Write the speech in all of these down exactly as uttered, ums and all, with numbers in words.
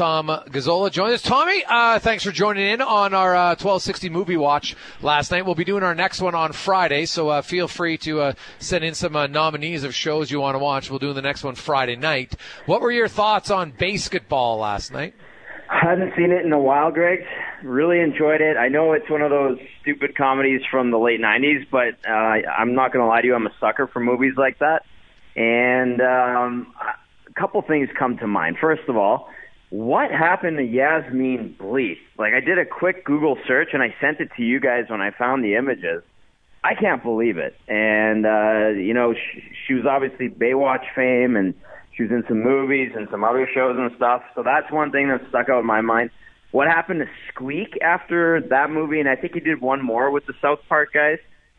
Tom Gazzola joins us. Tommy, uh, thanks for joining in on our uh, twelve sixty movie watch last night. We'll be doing our next one on Friday, so uh, feel free to uh, send in some uh, nominees of shows you want to watch. We'll do the next one Friday night. What were your thoughts on basketball last night? I hadn't seen it in a while, Greg. Really enjoyed it. I know it's one of those stupid comedies from the late nineties, but uh, I'm not going to lie to you. I'm a sucker for movies like that. And um, a couple things come to mind. First of all, what happened to Yasmine Bleeth? Like, I did a quick Google search, and I sent it to you guys when I found the images. I can't believe it. And, uh, you know, she, she was obviously Baywatch fame, and she was in some movies and some other shows and stuff. So that's one thing that stuck out in my mind. What happened to Squeak after that movie? And I think he did one more with the South Park guys.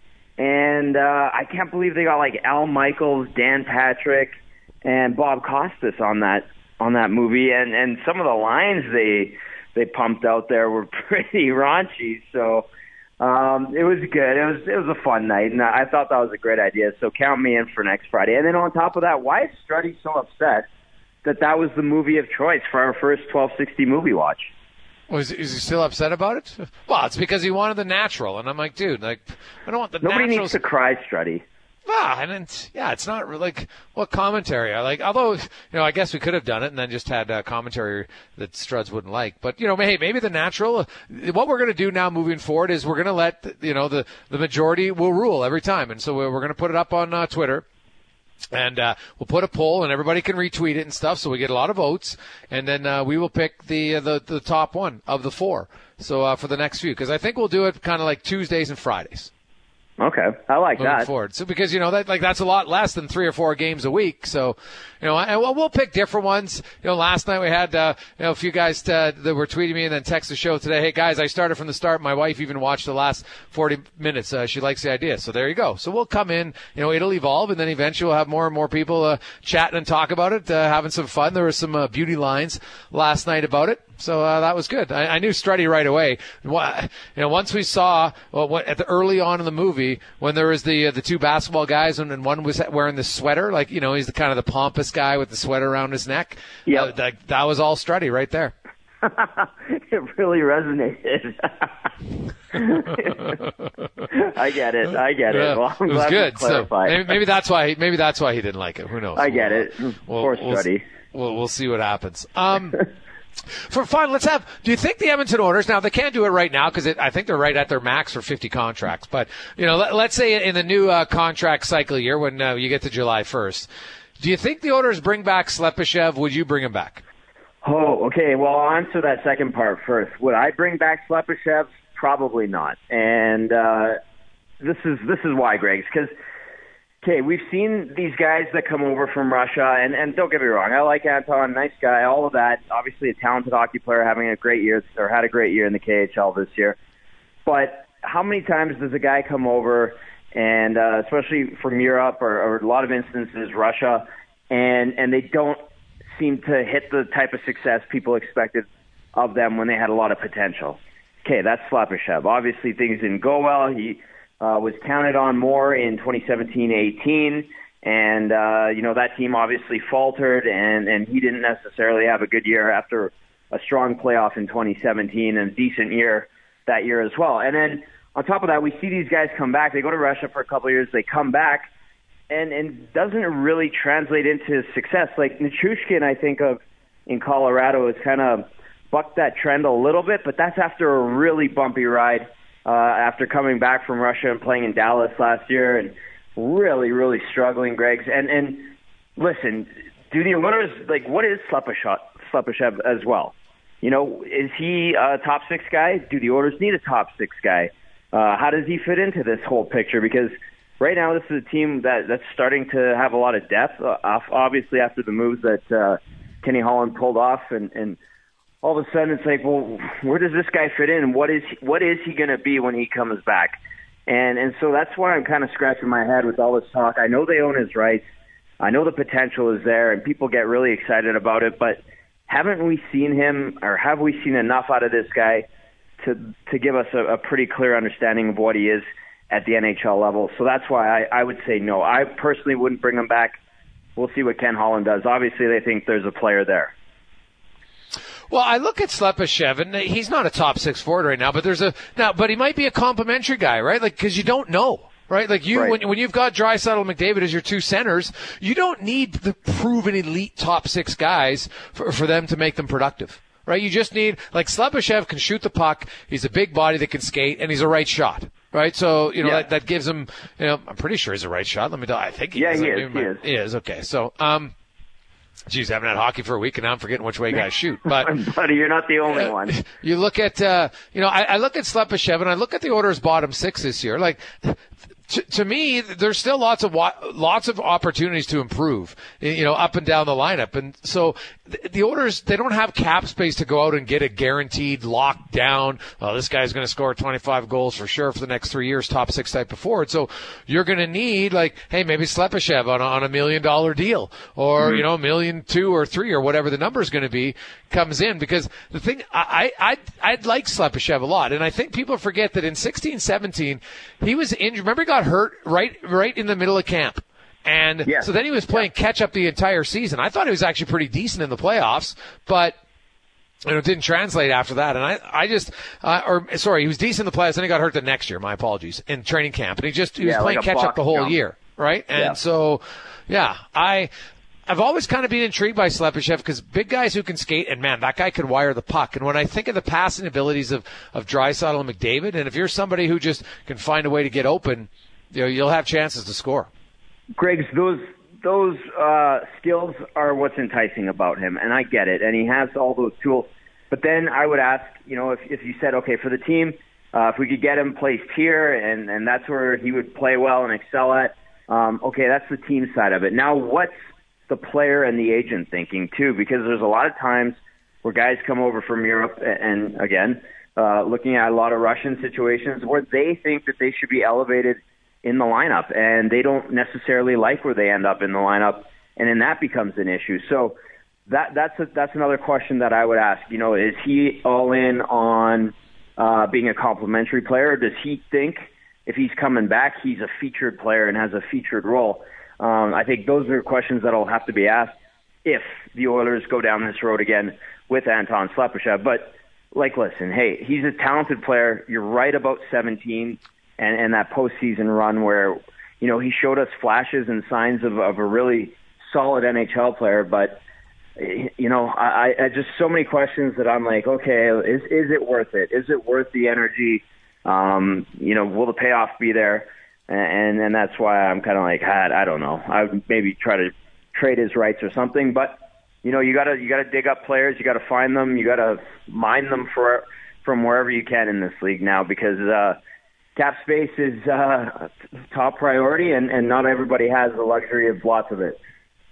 And uh, I can't believe they got like Al Michaels, Dan Patrick, and Bob Costas on that on that movie. And, and some of the lines they they pumped out there were pretty raunchy. So um, it was good. It was it was a fun night, and I thought that was a great idea. So count me in for next Friday. And then on top of that, why is Struddy so upset that that was the movie of choice for our first twelve sixty movie watch? Well, is, is he still upset about it? Well, it's because he wanted the natural, and I'm like, dude, like, I don't want the natural. Nobody needs to cry, Struddy. Ah, and it's, yeah, it's not really, like, what commentary? I like, although, you know, I guess we could have done it and then just had uh, commentary that Struds wouldn't like. But, you know, hey, maybe the natural, uh, what we're going to do now moving forward is we're going to let, you know, the, the majority will rule every time. And so we're going to put it up on uh, Twitter. And uh, we'll put a poll, and everybody can retweet it and stuff, so we get a lot of votes. And then uh, we will pick the, uh, the the top one of the four. So uh, for the next few, because I think we'll do it kind of like Tuesdays and Fridays. Okay, I like moving that. Forward. So because you know that like that's a lot less than three or four games a week. So you know, and we'll, we'll pick different ones. You know, last night we had uh, you know a few guys uh, that were tweeting me and then text the show today. Hey guys, I started from the start. My wife even watched the last forty minutes. Uh, she likes the idea. So there you go. So we'll come in. You know, it'll evolve, and then eventually we'll have more and more people uh, chatting and talk about it, uh, having some fun. There were some uh, beauty lines last night about it. So uh, that was good. I, I knew Struddy right away. You know, once we saw well, what, at the early on in the movie when there was the uh, the two basketball guys and, and one was wearing the sweater, like you know, he's the kind of the pompous guy with the sweater around his neck. Yeah, uh, that, that was all Struddy right there. It really resonated. I get it. I get yeah, it. Well, I'm it was glad good. So maybe, maybe that's why. Maybe that's why he didn't like it. Who knows? I get it. We'll, Poor we'll, Struddy. We'll, we'll see what happens. Um. For fun, let's have, do you think the Edmonton Oilers, now they can't do it right now because I think they're right at their max for fifty contracts, but, you know, let, let's say in the new uh, contract cycle year when uh, you get to July first, do you think the Oilers bring back Slepyshev? Would you bring him back? Oh, okay. Well, I'll answer that second part first. Would I bring back Slepyshev? Probably not. And uh, this is this is why, Greg, because okay, we've seen these guys that come over from Russia, and, and don't get me wrong, I like Anton, nice guy, all of that. Obviously a talented hockey player, having a great year, or had a great year in the K H L this year. But how many times does a guy come over, and uh, especially from Europe, or, or a lot of instances, Russia, and, and they don't seem to hit the type of success people expected of them when they had a lot of potential? Okay, that's Slepyshev. Obviously things didn't go well. He Uh, was counted on more in twenty seventeen eighteen, and, uh, you know, that team obviously faltered, and, and he didn't necessarily have a good year after a strong playoff in twenty seventeen and a decent year that year as well. And then on top of that, we see these guys come back. They go to Russia for a couple of years. They come back, and, and doesn't really translate into success. Like Nichushkin, I think of in Colorado, has kind of bucked that trend a little bit, but that's after a really bumpy ride. Uh, after coming back from Russia and playing in Dallas last year and really, really struggling, Greg's. And, and listen, do the Oilers, like, what is Slepyshev, Slepyshev as well? You know, is he a top six guy? Do the Oilers need a top six guy? Uh, how does he fit into this whole picture? Because right now this is a team that, that's starting to have a lot of depth, uh, obviously after the moves that uh, Kenny Holland pulled off, and, and all of a sudden it's like, well, where does this guy fit in? What is he, what is he going to be when he comes back? And and so that's why I'm kind of scratching my head with all this talk. I know they own his rights. I know the potential is there, and people get really excited about it. But haven't we seen him, or have we seen enough out of this guy to to give us a, a pretty clear understanding of what he is at the N H L level? So that's why I, I would say no. I personally wouldn't bring him back. We'll see what Ken Holland does. Obviously, they think there's a player there. Well, I look at Slepyshev, and he's not a top six forward right now, but there's a now, but he might be a complimentary guy, right? Like, because you don't know. Right, like you, right. when when you've got Draisaitl and McDavid as your two centers, you don't need the proven elite top six guys for, for them to make them productive. Right, you just need like Slepyshev can shoot the puck. He's a big body that can skate, and he's a right shot. Right, so you know yeah. that, that gives him. You know, I'm pretty sure he's a right shot. Let me. I think he yeah, is. he I is. mean, he is. He is. Okay, so um. Geez, I haven't had hockey for a week, and now I'm forgetting which way guys shoot. But buddy, you're not the only one. You look at, uh, you know, I, I look at Slepyshev, and I look at the Oilers' bottom six this year. Like, to, to me, there's still lots of lots of opportunities to improve, you know, up and down the lineup. And so the, the Oilers, they don't have cap space to go out and get a guaranteed locked down. Oh, this guy's going to score twenty-five goals for sure for the next three years, top six type of forward. So you're going to need like, hey, maybe Slepyshev on a, on a million dollar deal, or mm-hmm. you know, a million two or three or whatever the number is going to be comes in. Because the thing, I I I'd like Slepyshev a lot, and I think people forget that in sixteen seventeen he was injured. Remember, he got hurt right right in the middle of camp. And yes. so then he was playing yeah. catch up the entire season. I thought he was actually pretty decent in the playoffs, but you know, it didn't translate after that. And I, I just, uh, or sorry, he was decent in the playoffs, and he got hurt the next year. My apologies, in training camp, and he just he was yeah, playing like catch up the whole jump. year, right? And yeah. so, yeah, I. I've always kind of been intrigued by Slepyshev because big guys who can skate, and man, that guy could wire the puck. And when I think of the passing abilities of, of Draisaitl and McDavid, and if you're somebody who just can find a way to get open, you know, you'll have chances to score. Greg's, those those uh, skills are what's enticing about him, and I get it, and he has all those tools. But then I would ask, you know, if, if you said, okay, for the team, uh, if we could get him placed here, and, and that's where he would play well and excel at, um, okay, that's the team side of it. Now, what's the player and the agent thinking too, because there's a lot of times where guys come over from Europe and, again, uh, looking at a lot of Russian situations where they think that they should be elevated in the lineup, and they don't necessarily like where they end up in the lineup, and then that becomes an issue. So that that's a, that's another question that I would ask. You know, is he all in on uh, being a complimentary player, or does he think if he's coming back, he's a featured player and has a featured role? Um, I think those are questions that will have to be asked if the Oilers go down this road again with Anton Slepyshev. But, like, listen, hey, he's a talented player. You're right about seventeen and, and that postseason run where, you know, he showed us flashes and signs of, of a really solid N H L player. But, you know, I, I just so many questions that I'm like, okay, is is it worth it? Is it worth the energy? Um, you know, will the payoff be there? And and that's why I'm kind of like, ah, I don't know. I would maybe try to trade his rights or something. But you know, you gotta you gotta dig up players. You gotta find them. You gotta mine them for from wherever you can in this league now, because uh, cap space is uh, top priority, and, and not everybody has the luxury of lots of it.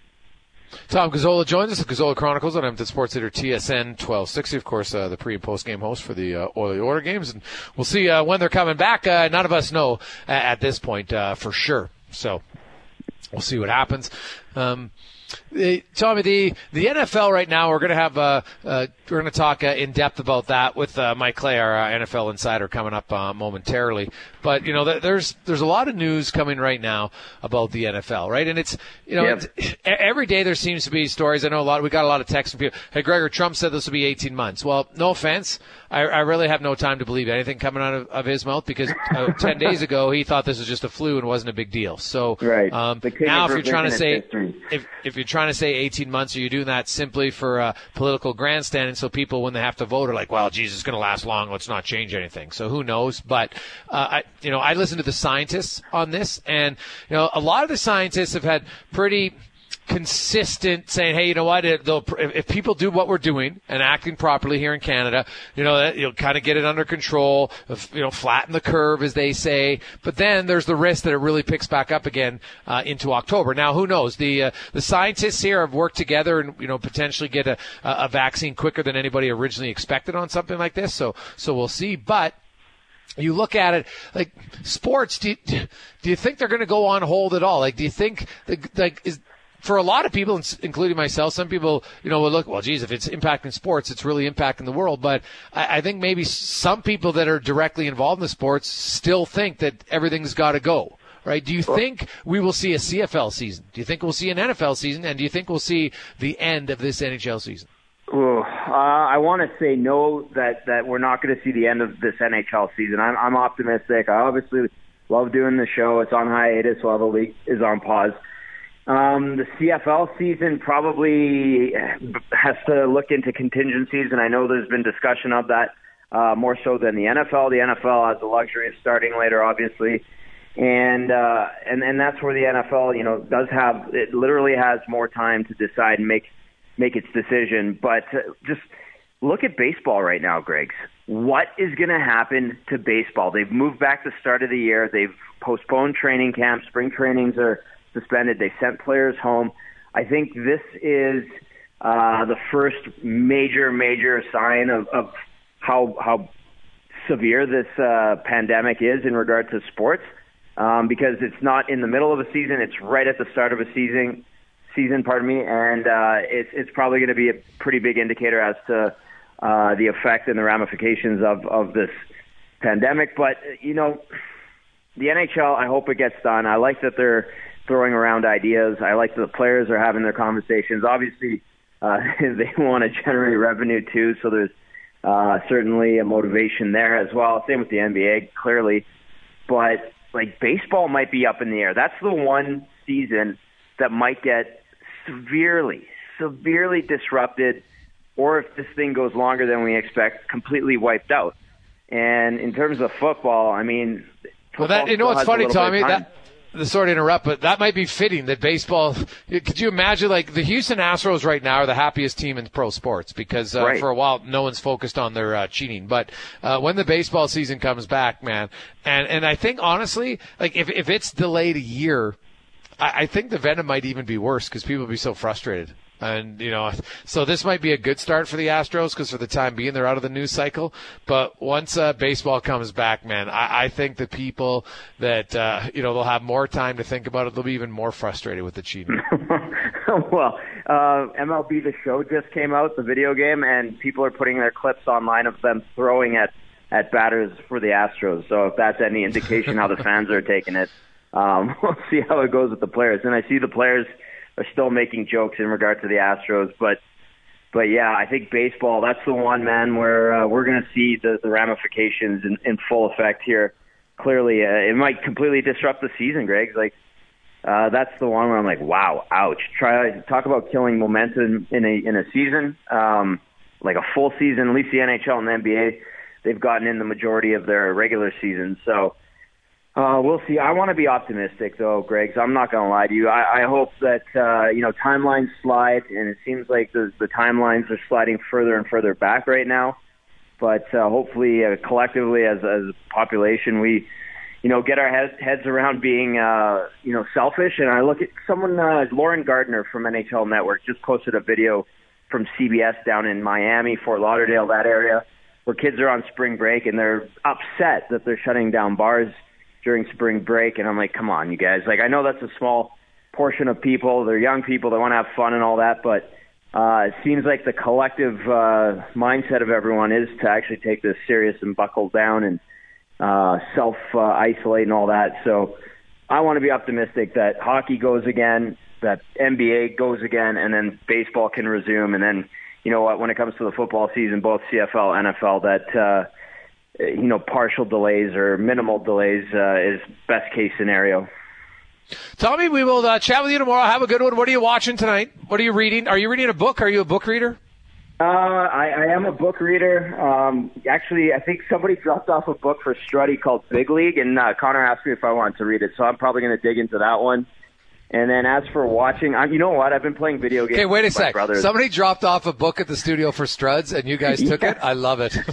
Tom Gazzola joins us at Gazzola Chronicles on Edmonton Sports Leader T S N twelve sixty, of course, uh, the pre- and post-game host for the uh, Oily Order games. And we'll see uh, when they're coming back. Uh, none of us know uh, at this point uh, for sure. So we'll see what happens. Um, Hey, Tommy, the, the N F L right now, we're going to have, uh, uh, we're going to talk uh, in depth about that with uh, Mike Clay, our uh, N F L insider, coming up uh, momentarily. But, you know, th- there's there's a lot of news coming right now about the N F L, right? And it's, you know, yep. it's, every day there seems to be stories. I know a lot, we got a lot of texts from people. Hey, Gregor, Trump said this will be eighteen months. Well, no offense. I, I really have no time to believe anything coming out of, of his mouth, because uh, ten days ago he thought this was just a flu and wasn't a big deal. So right. um, now if you're trying to say, if, if you're trying to say eighteen months, are you doing that simply for uh, political grandstanding, so people, when they have to vote, are like, well, geez, it's going to last long, let's not change anything. So who knows? But uh, I, you know, I listen to the scientists on this, and you know, a lot of the scientists have had pretty consistent saying, hey, you know what, if, if people do what we're doing and acting properly here in Canada, you know, you'll kind of get it under control, you know, flatten the curve, as they say. But then there's the risk that it really picks back up again uh, into October. Now, who knows? The uh, the scientists here have worked together and, you know, potentially get a, a vaccine quicker than anybody originally expected on something like this. So, so we'll see. But you look at it like sports. Do you, do you think they're going to go on hold at all? Like, do you think the, like is for a lot of people, including myself, some people, you know, will look, well, geez, if it's impacting sports, it's really impacting the world. But I, I think maybe some people that are directly involved in the sports still think that everything's got to go, right? Do you think we will see a C F L season? Do you think we'll see an N F L season? And do you think we'll see the end of this N H L season? Ooh, uh, I want to say no, that, that we're not going to see the end of this N H L season. I'm, I'm optimistic. I obviously love doing the show. It's on hiatus while the league is on pause. Um, the C F L season probably has to look into contingencies, and I know there's been discussion of that uh, more so than the N F L. The N F L has the luxury of starting later, obviously. And, uh, and, and that's where the N F L, you know, does have, it literally has more time to decide and make make its decision. But uh, just look at baseball right now, Griggs. What is going to happen to baseball? They've moved back the start of the year. They've postponed training camps. Spring trainings are suspended. They sent players home. I think this is uh, the first major, major sign of, of how how severe this uh, pandemic is in regard to sports, um, because it's not in the middle of a season. It's right at the start of a season. season, pardon me, and uh, it's it's probably going to be a pretty big indicator as to uh, the effect and the ramifications of, of this pandemic. But, you know, the N H L, I hope it gets done. I like that they're throwing around ideas. I like that the players are having their conversations. Obviously, uh, they want to generate revenue too, so there's uh, certainly a motivation there as well. Same with the N B A, clearly. But, like, baseball might be up in the air. That's the one season that might get severely, severely disrupted, or if this thing goes longer than we expect, completely wiped out. And in terms of football, I mean, well, that you know what's funny, Tommy? That the sorry to interrupt, but that might be fitting that baseball. Could you imagine, like, the Houston Astros right now are the happiest team in pro sports because uh, right. for a while no one's focused on their uh, cheating. But uh, when the baseball season comes back, man, and and I think honestly, like if if it's delayed a year, I think the venom might even be worse because people will be so frustrated. And, you know, so this might be a good start for the Astros because for the time being, they're out of the news cycle. But once uh, baseball comes back, man, I, I think the people that, uh, you know, they'll have more time to think about it. They'll be even more frustrated with the cheating. Well, uh, M L B The Show just came out, the video game, and people are putting their clips online of them throwing at, at batters for the Astros. So if that's any indication how the fans are taking it, Um, we'll see how it goes with the players. And I see the players are still making jokes in regard to the Astros. But, but yeah, I think baseball, that's the one, man, where uh, we're going to see the, the ramifications in, in full effect here. Clearly, uh, it might completely disrupt the season, Greg. Like, uh, that's the one where I'm like, wow, ouch. Try talk about killing momentum in a in a season, um, like a full season. At least the N H L and the N B A, they've gotten in the majority of their regular seasons. So, Uh, we'll see. I want to be optimistic, though, Greg. So I'm not going to lie to you. I, I hope that, uh, you know, timelines slide, and it seems like the, the timelines are sliding further and further back right now. But uh, hopefully, uh, collectively, as, as a population, we, you know, get our heads, heads around being, uh, you know, selfish. And I look at someone, uh, Lauren Gardner from N H L Network just posted a video from C B S down in Miami, Fort Lauderdale, that area, where kids are on spring break, and they're upset that they're shutting down bars during spring break. And I'm like, come on, you guys. Like, I know that's a small portion of people. They're young people. They want to have fun and all that. But uh, it seems like the collective uh, mindset of everyone is to actually take this serious and buckle down and uh, self-isolate uh, and all that. So I want to be optimistic that hockey goes again, that N B A goes again, and then baseball can resume. And then, you know what, when it comes to the football season, both C F L, N F L, that uh, – you know, partial delays or minimal delays uh, is best case scenario. Tommy, we will uh, chat with you tomorrow. Have a good one. What are you watching tonight? What are you reading? Are you reading a book? Are you a book reader? Uh, I, I am a book reader. Um, actually, I think somebody dropped off a book for Struddy called Big League, and uh, Connor asked me if I wanted to read it, so I'm probably going to dig into that one. And then as for watching, I'm, you know what? I've been playing video games. Okay, wait a with my sec. brothers. Somebody dropped off a book at the studio for Struds, and you guys took yeah. it? I love it.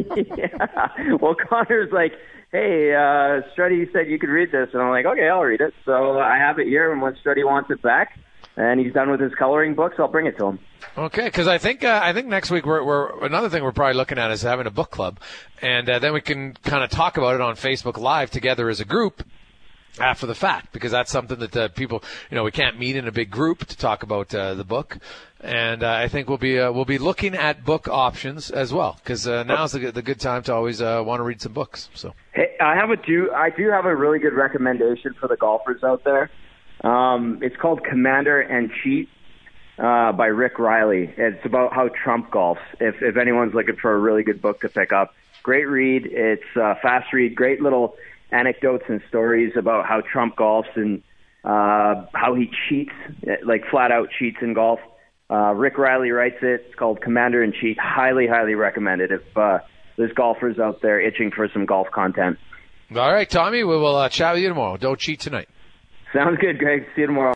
yeah. Well, Connor's like, hey, uh, Struddy said you could read this. And I'm like, okay, I'll read it. So I have it here, and when Struddy wants it back, and he's done with his coloring books, I'll bring it to him. Okay, because I think uh, I think next week we're, we're another thing we're probably looking at is having a book club, and uh, then we can kind of talk about it on Facebook Live together as a group after the fact, because that's something that uh, people, you know, we can't meet in a big group to talk about uh, the book, and uh, I think we'll be uh, we'll be looking at book options as well, because uh, now's the, the good time to always uh, want to read some books. So hey, I have a do I do have a really good recommendation for the golfers out there. Um, it's called Commander and Cheat, uh, by Rick Riley. It's about how Trump golfs. If if anyone's looking for a really good book to pick up, great read. It's a fast read. Great little anecdotes and stories about how Trump golfs and uh, how he cheats, like flat out cheats in golf. Uh, Rick Riley writes it. It's called Commander in Chief. Highly, highly recommended if uh, there's golfers out there itching for some golf content. All right, Tommy, we will uh, chat with you tomorrow. Don't cheat tonight. Sounds good, Greg. See you tomorrow.